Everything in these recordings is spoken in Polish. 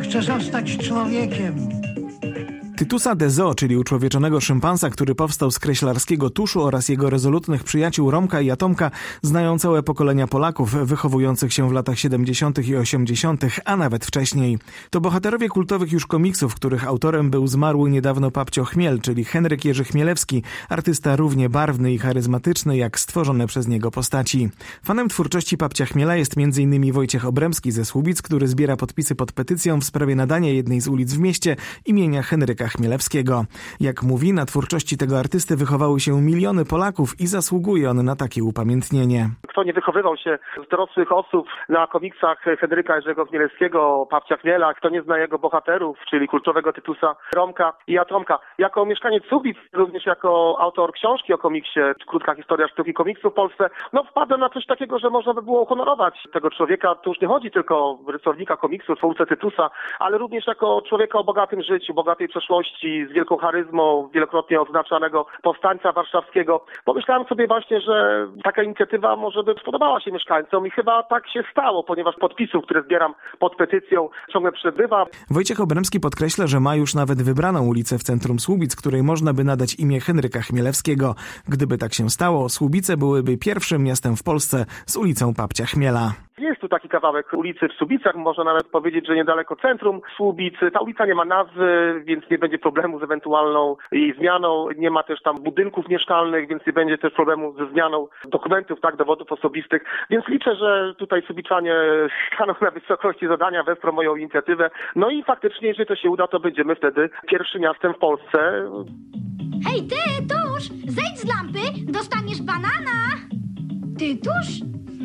chcę zostać człowiekiem. Tytusa de Zoo, czyli uczłowieczonego szympansa, który powstał z kreślarskiego tuszu, oraz jego rezolutnych przyjaciół Romka i Atomka znają całe pokolenia Polaków wychowujących się w latach 70. i 80., a nawet wcześniej. To bohaterowie kultowych już komiksów, których autorem był zmarły niedawno Papcio Chmiel, czyli Henryk Jerzy Chmielewski, artysta równie barwny i charyzmatyczny jak stworzone przez niego postaci. Fanem twórczości Papcia Chmiela jest m.in. Wojciech Obremski ze Słubic, który zbiera podpisy pod petycją w sprawie nadania jednej z ulic w mieście imienia Henryka Chmielewskiego. Jak mówi, na twórczości tego artysty wychowały się miliony Polaków i zasługuje on na takie upamiętnienie. Kto nie wychowywał się z dorosłych osób na komiksach Henryka Jerzego Chmielewskiego, Papcia Chmiela, kto nie zna jego bohaterów, czyli kultowego Tytusa, Romka i Atomka. Jako mieszkaniec Słubic, również jako autor książki o komiksie, krótka historia sztuki komiksu w Polsce, wpadłem na coś takiego, że można by było uhonorować tego człowieka. Tu już nie chodzi tylko o rysownika komiksu, twórcę Tytusa, ale również jako człowieka o bogatym życiu, bogatej przeszłości, z wielką charyzmą, wielokrotnie odznaczanego powstańca warszawskiego. Pomyślałem sobie właśnie, że taka inicjatywa może by spodobała się mieszkańcom i chyba tak się stało, ponieważ podpisów, które zbieram pod petycją, ciągle przybywa. Wojciech Obremski podkreśla, że ma już nawet wybraną ulicę w centrum Słubic, której można by nadać imię Henryka Chmielewskiego. Gdyby tak się stało, Słubice byłyby pierwszym miastem w Polsce z ulicą Papcia Chmiela. Jest tu taki kawałek ulicy w Słubicach, można nawet powiedzieć, że niedaleko centrum Słubic. Ta ulica nie ma nazwy, więc nie będzie problemu z ewentualną jej zmianą. Nie ma też tam budynków mieszkalnych, więc nie będzie też problemu ze zmianą dokumentów, dowodów osobistych. Więc liczę, że tutaj Słubiczanie staną na wysokości zadania, wesprą moją inicjatywę. No i faktycznie, jeżeli to się uda, to będziemy wtedy pierwszym miastem w Polsce. Hej ty, tuż! Zejdź z lampy, dostaniesz banana! Tytusz?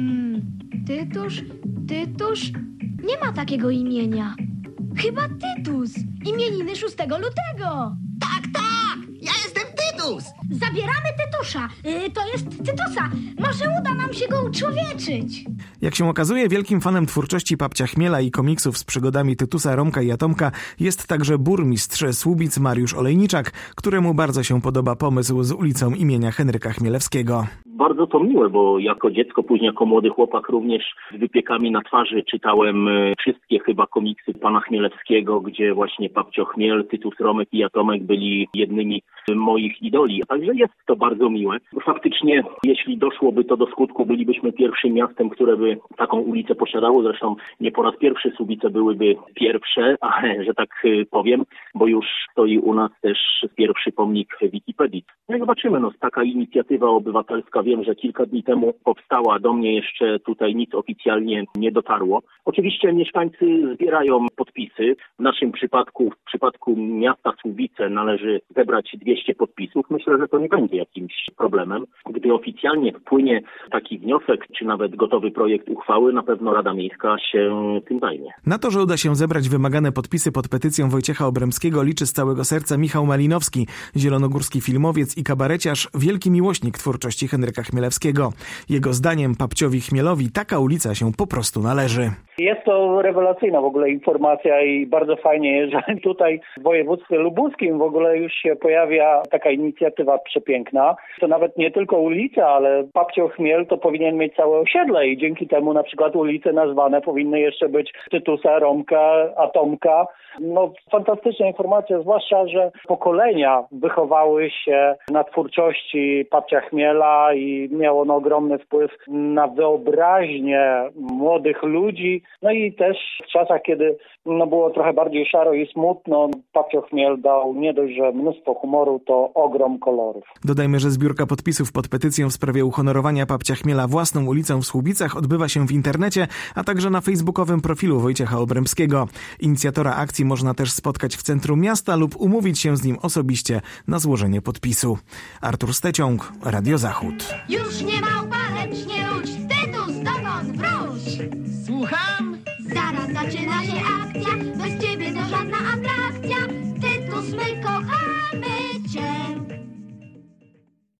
Tytusz? Nie ma takiego imienia. Chyba Tytus. Imieniny 6 lutego. Tak! Ja jestem Tytus! Zabieramy Tytusza. To jest Tytusa. Może uda nam się go uczłowieczyć. Jak się okazuje, wielkim fanem twórczości Papcia Chmiela i komiksów z przygodami Tytusa, Romka i Atomka jest także burmistrz Słubic Mariusz Olejniczak, któremu bardzo się podoba pomysł z ulicą imienia Henryka Chmielewskiego. Bardzo to miłe, bo jako dziecko, później jako młody chłopak również z wypiekami na twarzy czytałem wszystkie chyba komiksy pana Chmielewskiego, gdzie właśnie Papcio Chmiel, Tytus, Romek i Atomek byli jednymi moich idoli. Także jest to bardzo miłe. Faktycznie, jeśli doszłoby to do skutku, bylibyśmy pierwszym miastem, które by taką ulicę posiadało. Zresztą nie po raz pierwszy Słubice byłyby pierwsze, że tak powiem, bo już stoi u nas też pierwszy pomnik Wikipedii. No i zobaczymy, taka inicjatywa obywatelska, wiem, że kilka dni temu powstała, do mnie jeszcze tutaj nic oficjalnie nie dotarło. Oczywiście mieszkańcy zbierają podpisy. W naszym przypadku, w przypadku miasta Słubice należy zebrać 200 podpisów. Myślę, że to nie będzie jakimś problemem. Gdy oficjalnie wpłynie taki wniosek, czy nawet gotowy projekt uchwały, na pewno Rada Miejska się tym zajmie. Na to, że uda się zebrać wymagane podpisy pod petycją Wojciecha Obremskiego, liczy z całego serca Michał Malinowski, zielonogórski filmowiec i kabareciarz, wielki miłośnik twórczości Henryka Chmielewskiego. Jego zdaniem Papciowi Chmielowi taka ulica się po prostu należy. Jest to rewelacyjna w ogóle informacja i bardzo fajnie, że tutaj w województwie lubuskim w ogóle już się pojawia taka inicjatywa przepiękna. To nawet nie tylko ulica, ale Papcio Chmiel to powinien mieć całe osiedle i dzięki temu na przykład ulice nazwane powinny jeszcze być Tytusa, Romka, Atomka. Fantastyczna informacja, zwłaszcza, że pokolenia wychowały się na twórczości Papcia Chmiela i miało ono ogromny wpływ na wyobraźnię młodych ludzi. No i też w czasach, kiedy było trochę bardziej szaro i smutno, Papcio Chmiel dał nie dość, że mnóstwo humoru, to ogrom kolorów. Dodajmy, że zbiórka podpisów pod petycją w sprawie uhonorowania Papcia Chmiela własną ulicą w Słubicach odbywa się w internecie, a także na facebookowym profilu Wojciecha Obremskiego. Inicjatora akcji można też spotkać w centrum miasta lub umówić się z nim osobiście na złożenie podpisu. Artur Steciąg, Radio Zachód. Już nie małpa, lecz nie łódź, Tytus, dokąd wróć? Słucham